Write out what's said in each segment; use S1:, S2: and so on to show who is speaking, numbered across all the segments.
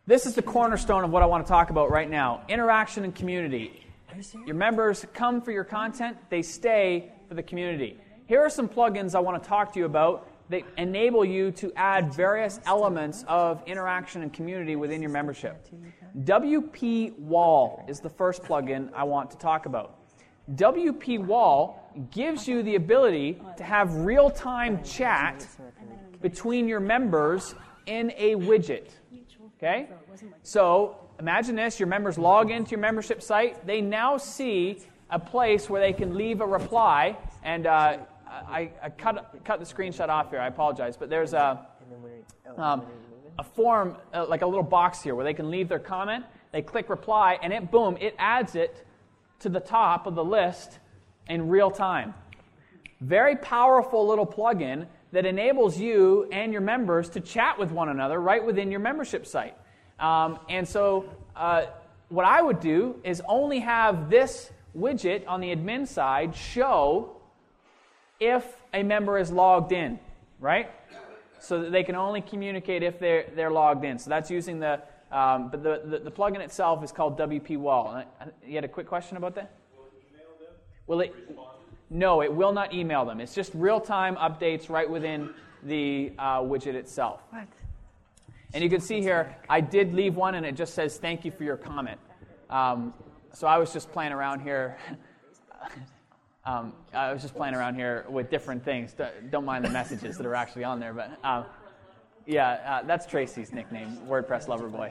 S1: This is the cornerstone of what I want to talk about right now. Interaction and community. Your members come for your content. They stay for the community. Here are some plugins I want to talk to you about that enable you to add various elements of interaction and community within your membership. WP Wall is the first plugin I want to talk about. WP Wall gives you the ability to have real-time chat between your members in a widget. Okay? So imagine this, your members log into your membership site. They now see a place where they can leave a reply, and I cut the screenshot off here, I apologize, but there's a form, like a little box here, where they can leave their comment. They click reply, and it adds it to the top of the list in real time. Very powerful little plugin that enables you and your members to chat with one another right within your membership site. And so what I would do is only have this widget on the admin side show if a member is logged in, right? So that they can only communicate if they're logged in. So that's using the plugin itself is called WP Wall. You had a quick question about that? Will it email them? No, it will not email them. It's just real-time updates right within the widget itself.
S2: What?
S1: And you can see here, I did leave one, and it just says, thank you for your comment. So I was just playing around here. I was just playing around here with different things. Don't mind the messages that are actually on there. But that's Tracy's nickname, WordPress Lover Boy.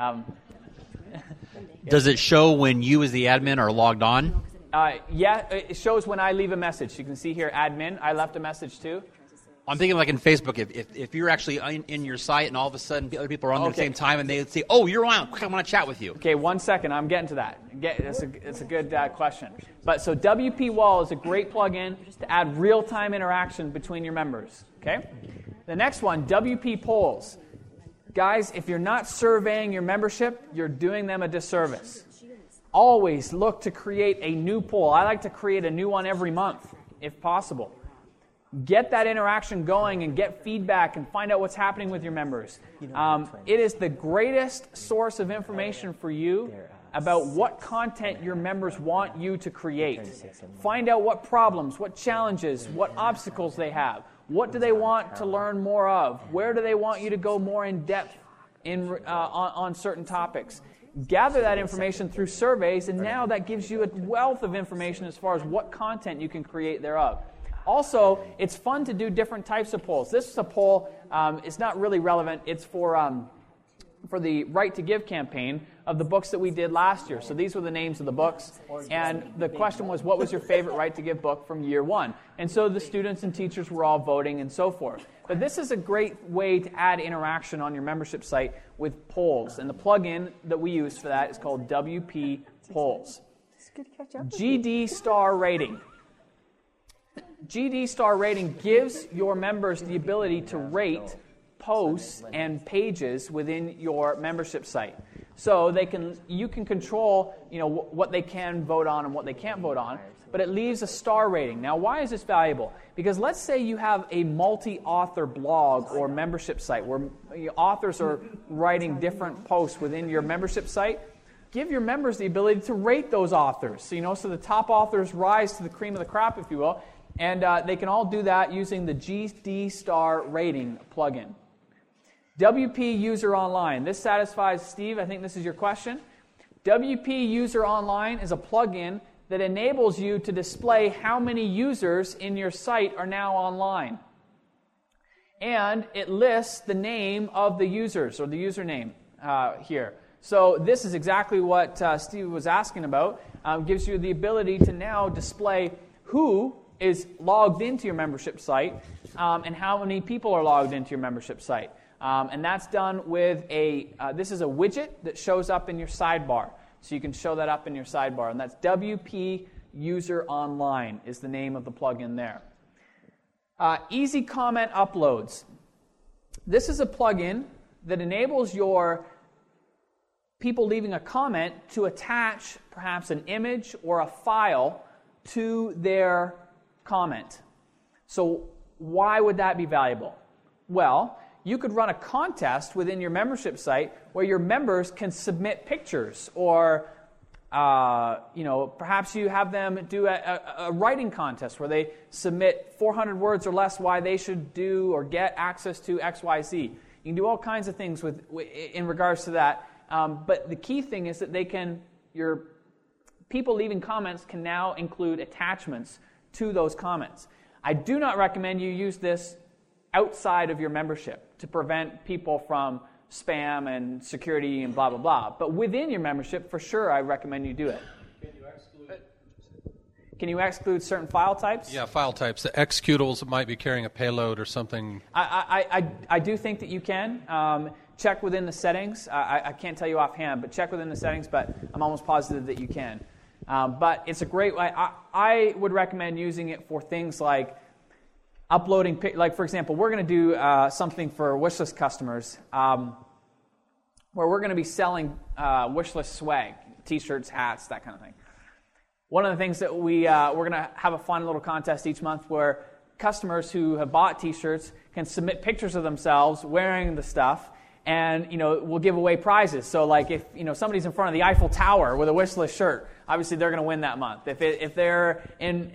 S3: Does it show when you as the admin are logged on?
S1: Yeah, it shows when I leave a message. You can see here, admin. I left a message too.
S3: I'm thinking like in Facebook, if you're actually in your site and all of a sudden other people are on there at the same time and they say, oh, you're on, quick, I want to chat with you.
S1: Okay, 1 second. I'm getting to that. It's a good question. But so WP Wall is a great plugin to add real-time interaction between your members. Okay. The next one, WP Polls. Guys, if you're not surveying your membership, you're doing them a disservice. Always look to create a new poll. I like to create a new one every month, if possible. Get that interaction going and get feedback and find out what's happening with your members. It is the greatest source of information for you about what content your members want you to create. Find out what problems, what challenges, what obstacles they have. What do they want to learn more of? Where do they want you to go more in depth on certain topics? Gather that information through surveys, and now that gives you a wealth of information as far as what content you can create thereof. Also, it's fun to do different types of polls. This is a poll. It's not really relevant. It's for the Right to Give campaign of the books that we did last year. So these were the names of the books. And the question was, what was your favorite Right to Give book from year one? And so the students and teachers were all voting and so forth. But this is a great way to add interaction on your membership site with polls. And the plugin that we use for that is called WP Polls. GD Star Rating. GD Star Rating gives your members the ability to rate posts and pages within your membership site. So you can control, what they can vote on and what they can't vote on, but it leaves a star rating. Now, why is this valuable? Because let's say you have a multi-author blog or membership site where authors are writing different posts within your membership site. Give your members the ability to rate those authors. So the top authors rise to the cream of the crop, if you will, and they can all do that using the GD Star Rating plugin. WP User Online. This satisfies Steve. I think this is your question. WP User Online is a plugin that enables you to display how many users in your site are now online. And it lists the name of the users, or the username here. So this is exactly what Steve was asking about. Gives you the ability to now display who is logged into your membership site and how many people are logged into your membership site. And that's done with this is a widget that shows up in your sidebar. So you can show that up in your sidebar. And that's WP User Online is the name of the plugin there. Easy Comment Uploads. This is a plugin that enables your people leaving a comment to attach perhaps an image or a file to their comment. So why would that be valuable? Well, you could run a contest within your membership site where your members can submit pictures, or perhaps you have them do a writing contest where they submit 400 words or less why they should do or get access to XYZ. You can do all kinds of things in regards to that. But the key thing is that your people leaving comments can now include attachments to those comments. I do not recommend you use this outside of your membership to prevent people from spam and security and blah, blah, blah. But within your membership, for sure, I recommend you do it. Can you exclude certain file types?
S2: Yeah, file types. The executables might be carrying a payload or something.
S1: I do think that you can. Check within the settings. I can't tell you offhand, but check within the settings, but I'm almost positive that you can. But it's a great way. I would recommend using it for things like uploading, like for example, we're going to do something for wishlist customers where we're going to be selling wishlist swag, t-shirts, hats, that kind of thing. One of the things that we're going to have a fun little contest each month where customers who have bought t-shirts can submit pictures of themselves wearing the stuff, and we'll give away prizes. So like if somebody's in front of the Eiffel Tower with a wishlist shirt, obviously they're going to win that month. If they're in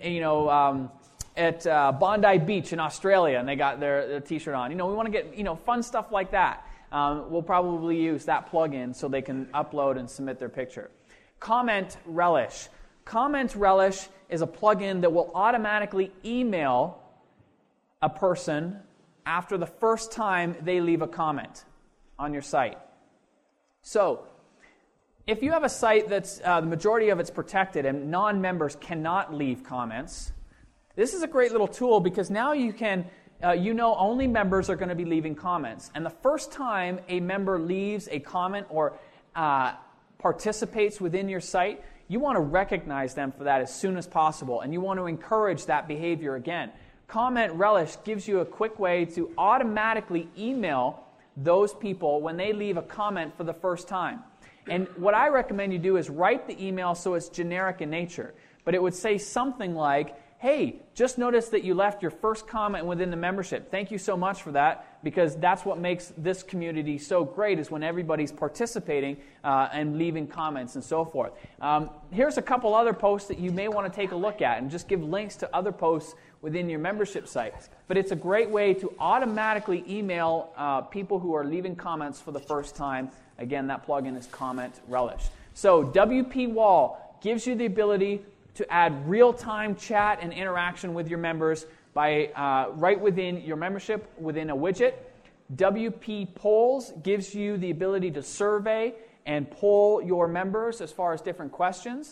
S1: at Bondi Beach in Australia and they got their t-shirt on, we want to get fun stuff like that. We'll probably use that plugin so they can upload and submit their picture. Comment Relish. Comment Relish is a plugin that will automatically email a person after the first time they leave a comment on your site. So, if you have a site that's the majority of it's protected and non-members cannot leave comments, this is a great little tool because now you can, only members are going to be leaving comments. And the first time a member leaves a comment or participates within your site, you want to recognize them for that as soon as possible, and you want to encourage that behavior again. Comment Relish gives you a quick way to automatically email those people when they leave a comment for the first time. And what I recommend you do is write the email so it's generic in nature. But it would say something like, hey, just noticed that you left your first comment within the membership. Thank you so much for that, because that's what makes this community so great is when everybody's participating and leaving comments and so forth. Here's a couple other posts that you may want to take a look at and just give links to other posts within your membership site. But it's a great way to automatically email people who are leaving comments for the first time. Again, that plugin is Comment Relish. So WP Wall gives you the ability to add real-time chat and interaction with your members by right within your membership, within a widget. WP Polls gives you the ability to survey and poll your members as far as different questions.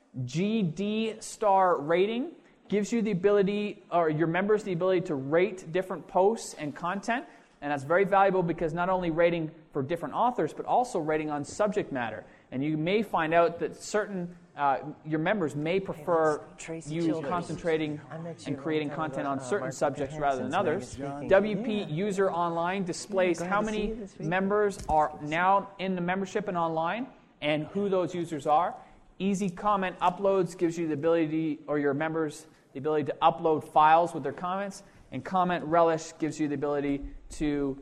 S1: GD Star Rating gives you the ability, or your members the ability to rate different posts and content. And that's very valuable because not only rating for different authors, but also rating on subject matter. And you may find out that certain your members may prefer you concentrating and creating content on certain subjects rather than others. WP User Online displays how many members are now in the membership and online and who those users are. Easy Comment Uploads gives you the ability, or your members, the ability to upload files with their comments. And Comment Relish gives you the ability to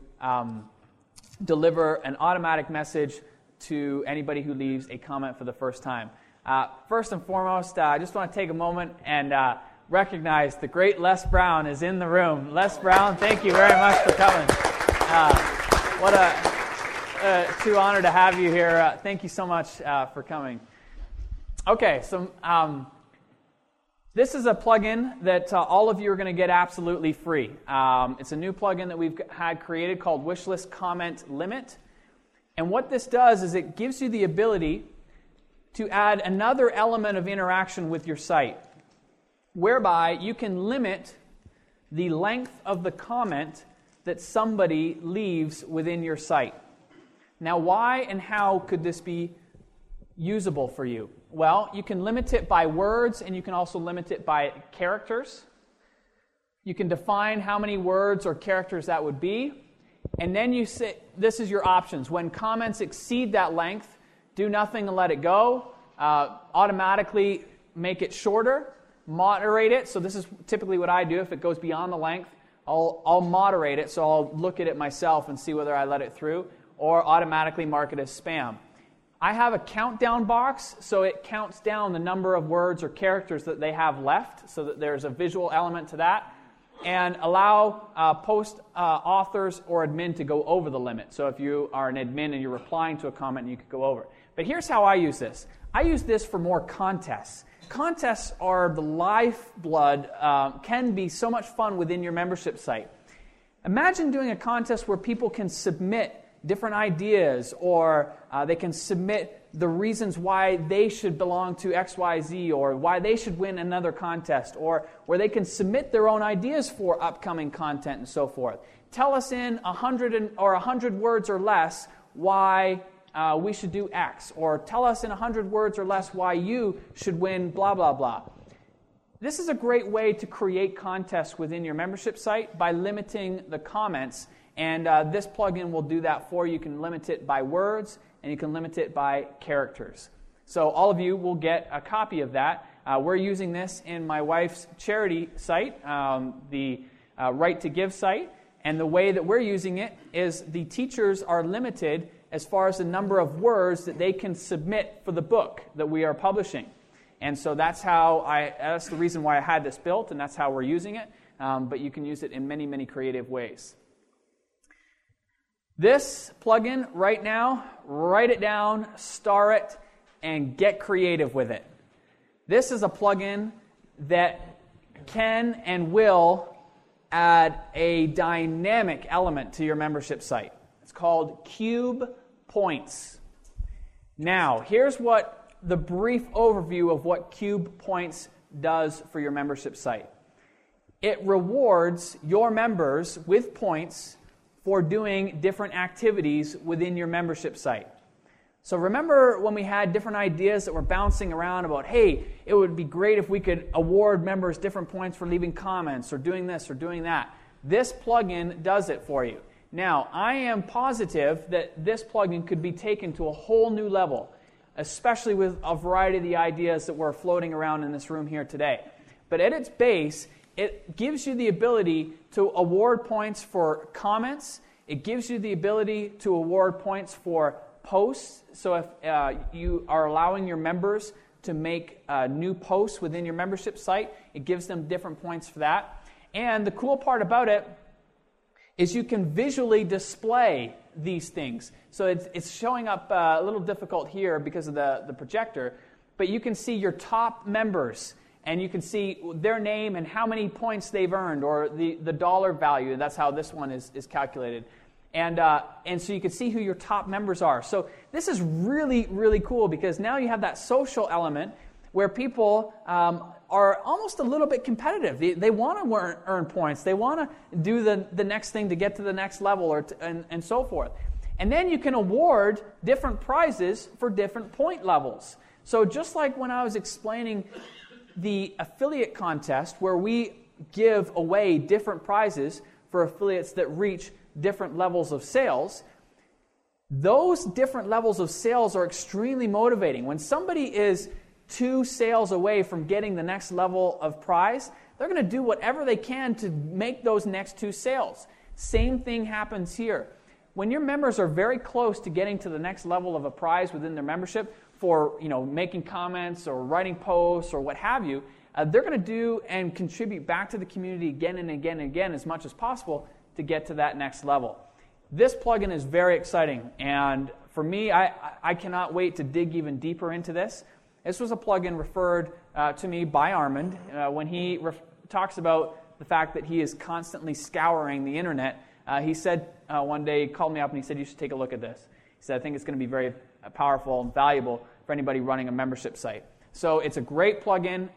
S1: deliver an automatic message to anybody who leaves a comment for the first time. First and foremost, I just want to take a moment and recognize the great Les Brown is in the room. Les Brown, thank you very much for coming. What a true honor to have you here. Thank you so much for coming. Okay, so this is a plugin that all of you are going to get absolutely free. It's a new plugin that we've had created called Wishlist Comment Limit. And what this does is it gives you the ability to add another element of interaction with your site, whereby you can limit the length of the comment that somebody leaves within your site. Now, why and how could this be usable for you? Well, you can limit it by words, and you can also limit it by characters. You can define how many words or characters that would be. And then you say, this is your options. When comments exceed that length, do nothing and let it go. Automatically make it shorter. Moderate it. So this is typically what I do. If it goes beyond the length, I'll moderate it, so I'll look at it myself and see whether I let it through, or automatically mark it as spam. I have a countdown box, so it counts down the number of words or characters that they have left, so that there's a visual element to that, and allow post authors or admin to go over the limit. So if you are an admin and you're replying to a comment, you could go over. But here's how I use this. I use this for more contests. Contests are the lifeblood, can be so much fun within your membership site. Imagine doing a contest where people can submit different ideas, or they can submit the reasons why they should belong to XYZ, or why they should win another contest, or where they can submit their own ideas for upcoming content and so forth. Tell us in 100 words or less why we should do X, or tell us in 100 words or less why you should win blah, blah, blah. This is a great way to create contests within your membership site by limiting the comments. And this plugin will do that for you. You can limit it by words, and you can limit it by characters. So all of you will get a copy of that. We're using this in my wife's charity site, the Right to Give site. And the way that we're using it is the teachers are limited as far as the number of words that they can submit for the book that we are publishing. And so that's the reason why I had this built, and that's how we're using it. But you can use it in many, many creative ways. This plugin right now, write it down, star it, and get creative with it. This is a plugin that can and will add a dynamic element to your membership site. It's called Cube Points. Now, here's what the brief overview of what Cube Points does for your membership site. It rewards your members with points for doing different activities within your membership site. So remember when we had different ideas that were bouncing around about, hey, it would be great if we could award members different points for leaving comments or doing this or doing that. This plugin does it for you. Now, I am positive that this plugin could be taken to a whole new level, especially with a variety of the ideas that were floating around in this room here today. But at its base, it gives you the ability to award points for comments. It gives you the ability to award points for posts. So if you are allowing your members to make new posts within your membership site, it gives them different points for that. And the cool part about it is you can visually display these things. So it's showing up a little difficult here because of the projector, but you can see your top members, and you can see their name and how many points they've earned, or the dollar value. That's how this one is calculated. And so you can see who your top members are. So this is really, really cool, because now you have that social element where people are almost a little bit competitive. They want to earn points. They want to do the next thing to get to the next level, and so forth. And then you can award different prizes for different point levels. So just like when I was explaining the affiliate contest, where we give away different prizes for affiliates that reach different levels of sales, those different levels of sales are extremely motivating. When somebody is 2 sales away from getting the next level of prize, they're going to do whatever they can to make those next 2 sales. Same thing happens here. When your members are very close to getting to the next level of a prize within their membership for making comments or writing posts or what have you, they're going to do and contribute back to the community again and again and again as much as possible to get to that next level. This plugin is very exciting, and for me, I cannot wait to dig even deeper into this. This was a plugin referred to me by Armand when he talks about the fact that he is constantly scouring the internet. He said one day, he called me up and he said, you should take a look at this. He said, I think it's going to be very powerful and valuable for anybody running a membership site. So it's a great plugin.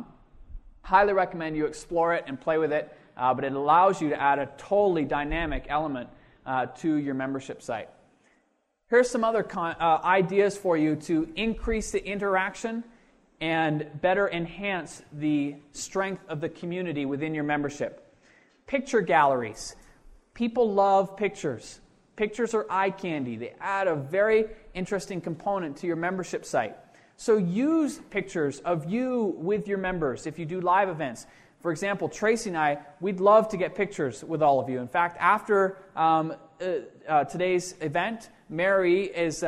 S1: Highly recommend you explore it and play with it, but it allows you to add a totally dynamic element to your membership site. Here's some other ideas for you to increase the interaction and better enhance the strength of the community within your membership. Picture galleries. People love pictures. Pictures are eye candy. They add a very interesting component to your membership site. So use pictures of you with your members if you do live events. For example, Tracy and I, we'd love to get pictures with all of you. In fact, after today's event, Mary is,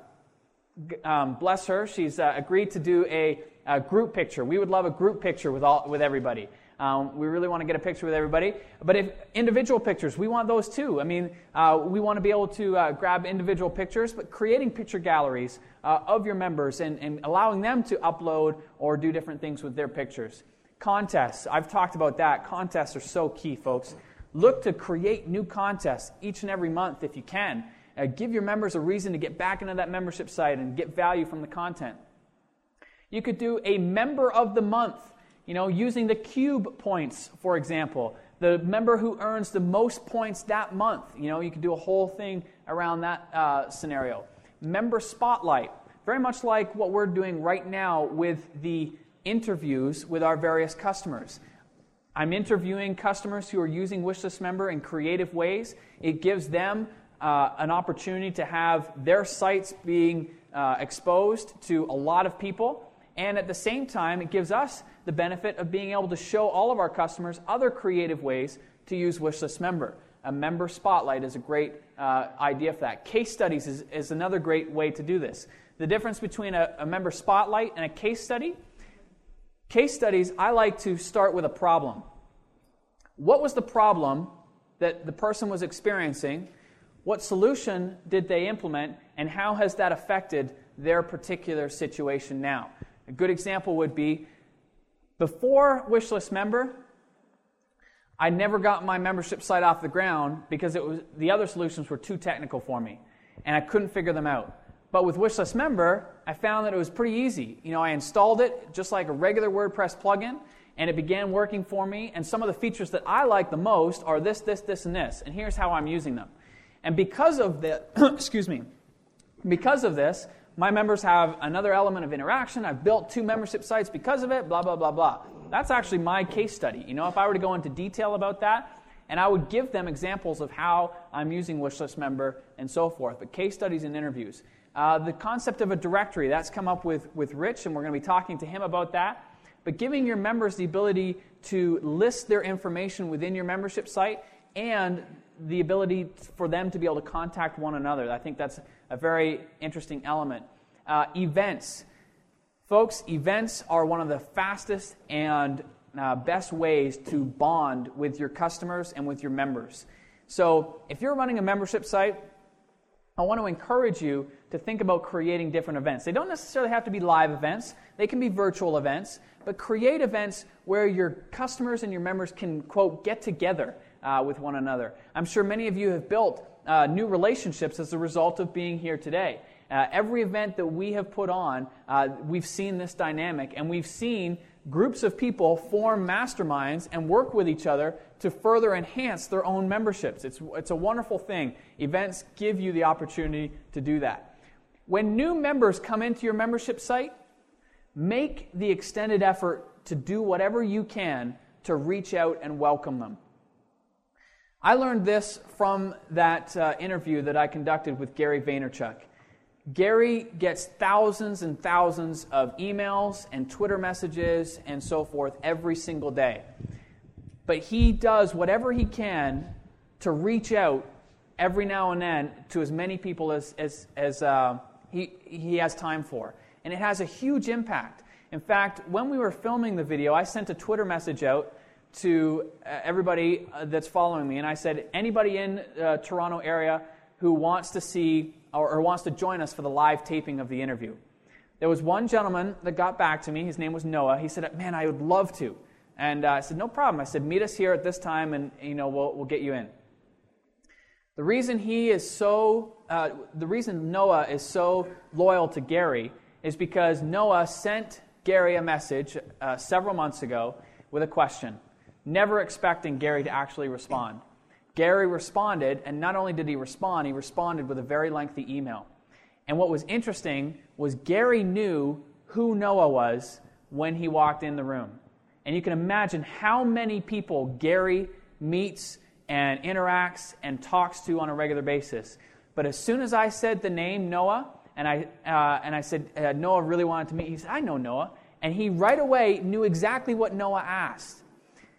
S1: bless her, she's agreed to do a group picture. We would love a group picture with everybody. We really want to get a picture with everybody. But if individual pictures, we want those too. I mean, we want to be able to grab individual pictures, but creating picture galleries of your members and allowing them to upload or do different things with their pictures. Contests, I've talked about that. Contests are so key, folks. Look to create new contests each and every month if you can. Give your members a reason to get back into that membership site and get value from the content. You could do a member of the month, using the cube points, for example. The member who earns the most points that month. You could do a whole thing around that scenario. Member spotlight, very much like what we're doing right now with the interviews with our various customers. I'm interviewing customers who are using Wishlist Member in creative ways. It gives them an opportunity to have their sites being exposed to a lot of people. And at the same time, it gives us the benefit of being able to show all of our customers other creative ways to use Wishlist Member. A member spotlight is a great idea for that. Case studies is another great way to do this. The difference between a member spotlight and a case study. Case studies, I like to start with a problem. What was the problem that the person was experiencing? What solution did they implement? And how has that affected their particular situation now? A good example would be, before Wishlist Member, I never got my membership site off the ground because the other solutions were too technical for me, and I couldn't figure them out. But with Wishlist Member, I found that it was pretty easy. I installed it just like a regular WordPress plugin, and it began working for me. And some of the features that I like the most are this, this, this, and this. And here's how I'm using them. And because of because of this, my members have another element of interaction. I've built 2 membership sites because of it, blah, blah, blah, blah. That's actually my case study. If I were to go into detail about that, and I would give them examples of how I'm using Wishlist Member and so forth, but case studies and interviews. The concept of a directory, that's come up with Rich, and we're going to be talking to him about that. But giving your members the ability to list their information within your membership site and the ability for them to be able to contact one another. I think that's a very interesting element. Events. Folks, events are one of the fastest and best ways to bond with your customers and with your members. So if you're running a membership site, I want to encourage you to think about creating different events. They don't necessarily have to be live events. They can be virtual events. But create events where your customers and your members can, quote, get together with one another. I'm sure many of you have built new relationships as a result of being here today. Every event that we have put on, we've seen this dynamic, and we've seen groups of people form masterminds and work with each other to further enhance their own memberships. It's a wonderful thing. Events give you the opportunity to do that. When new members come into your membership site, make the extended effort to do whatever you can to reach out and welcome them. I learned this from that interview that I conducted with Gary Vaynerchuk. Gary gets thousands and thousands of emails and Twitter messages and so forth every single day. But he does whatever he can to reach out every now and then to as many people as he has time for. And it has a huge impact. In fact, when we were filming the video, I sent a Twitter message out to everybody that's following me, and I said, anybody in the Toronto area who wants to see or wants to join us for the live taping of the interview. There was one gentleman that got back to me. His name was Noah. He said, man, I would love to. And I said, no problem. I said, meet us here at this time, and we'll get you in. The reason Noah is so loyal to Gary is because Noah sent Gary a message several months ago with a question, never expecting Gary to actually respond. Gary responded, and not only did he responded with a very lengthy email. And what was interesting was Gary knew who Noah was when he walked in the room. And you can imagine how many people Gary meets and interacts and talks to on a regular basis. But as soon as I said the name Noah, and I said Noah really wanted to meet, he said, I know Noah. And he right away knew exactly what Noah asked.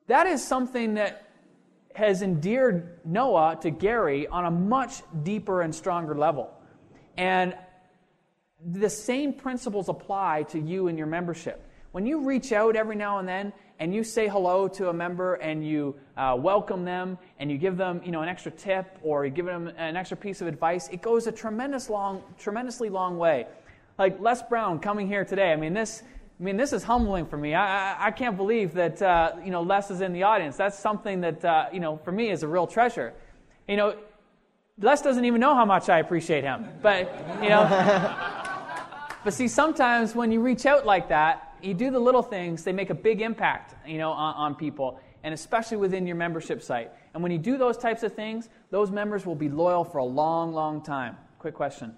S1: that is something that has endeared Noah to Gary on a much deeper and stronger level. And the same principles apply to you and your membership. When you reach out every now and then and you say hello to a member and you welcome them and you give them, an extra tip or you give them an extra piece of advice, it goes a tremendously long way. Like Les Brown coming here today. This is humbling for me. I can't believe that Les is in the audience. That's something that for me is a real treasure. Les doesn't even know how much I appreciate him. But but see, sometimes when you reach out like that, you do the little things, they make a big impact, on people, and especially within your membership site. And when you do those types of things, those members will be loyal for a long, long time. Quick question.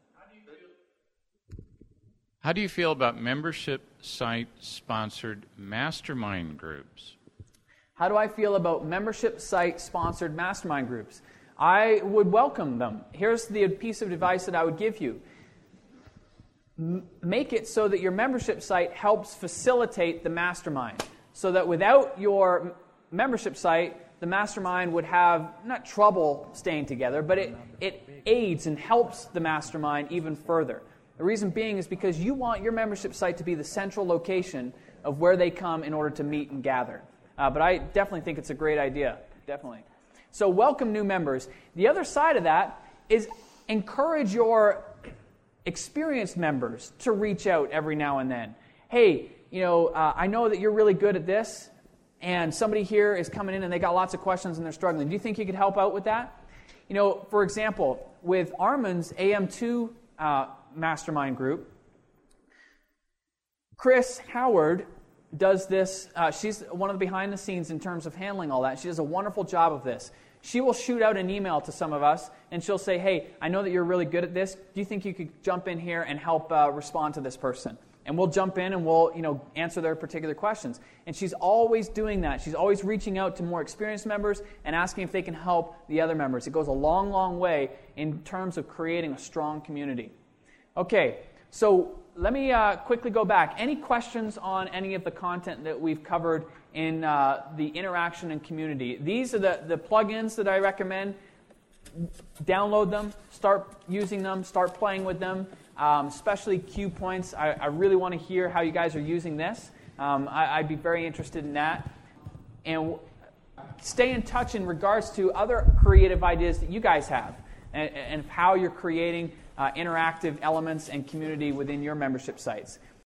S4: How do you feel about membership site-sponsored mastermind groups?
S1: How do I feel about membership site-sponsored mastermind groups? I would welcome them. Here's the piece of advice that I would give you. Make it so that your membership site helps facilitate the mastermind, so that without your membership site, the mastermind would have not trouble staying together, but it aids and helps the mastermind even further. The reason being is because you want your membership site to be the central location of where they come in order to meet and gather. But I definitely think it's a great idea. Definitely. So welcome new members. The other side of that is encourage your experienced members to reach out every now and then. Hey, I know that you're really good at this, and somebody here is coming in and they got lots of questions and they're struggling. Do you think you could help out with that? For example, with Armin's AM2 mastermind group, Chris Howard does this. She's one of the behind the scenes in terms of handling all that. She does a wonderful job of this. She will shoot out an email to some of us, and she'll say, hey, I know that you're really good at this. Do you think you could jump in here and help respond to this person? And we'll jump in and we'll answer their particular questions. And she's always doing that. She's always reaching out to more experienced members and asking if they can help the other members. It goes a long, long way in terms of creating a strong community. Okay, so let me quickly go back. Any questions on any of the content that we've covered in the interaction and community? These are the plugins that I recommend. Download them, start using them, start playing with them, especially Cue Points. I really want to hear how you guys are using this. I'd be very interested in that. And stay in touch in regards to other creative ideas that you guys have and how you're creating interactive elements and community within your membership sites.